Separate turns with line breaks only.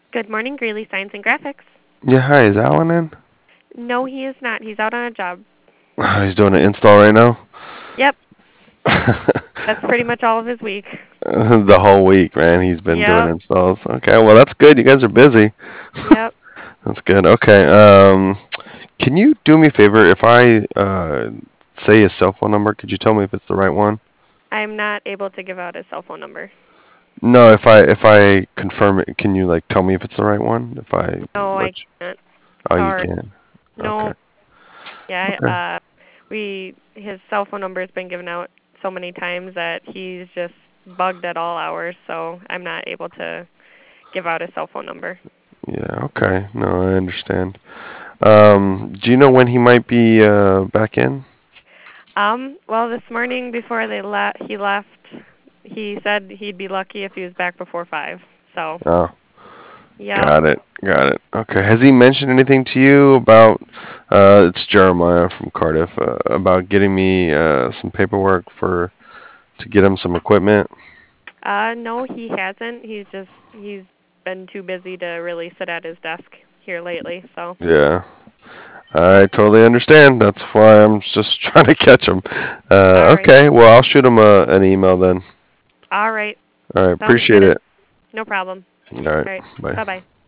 Good morning, Greeley Science and Graphics.
Yeah, hi, is Alan in?
No, he is not. He's out on a job.
He's doing an install right now.
Yep, that's pretty much all of his week.
The whole week, man, he's been doing
Yep,
installs. Okay, well that's good. You guys are busy.
yep.
That's good. Okay, can you do me a favor? If I say a cell phone number, could you tell me if it's the right one?
I'm not able to give out his cell phone number.
No, if I confirm it, can you like tell me if it's the right one? If I
No, I
let you,
can't.
oh, you
Sorry.
can. Okay.
No. Yeah,
Okay.
his cell phone number has been given out so many times that he's just bugged at all hours, so I'm not able to give out his cell phone number.
Yeah. Okay. No, I understand. Do you know when he might be back in?
Well, this morning before he left, he said he'd be lucky if he was back before 5. So,
Oh.
yep.
Got it. Got it. Okay. Has he mentioned anything to you about? It's Jeremiah from Cardiff. About getting me some paperwork for to get him some equipment.
No, he hasn't. He's been too busy to really sit at his desk here lately. So,
Yeah, I totally understand. That's why I'm just trying to catch him.
all right,
Okay. Well, I'll shoot him an email then.
all right,
All right.
sounds
Appreciate
good.
it.
No problem.
All right.
All right,
Bye.
bye bye.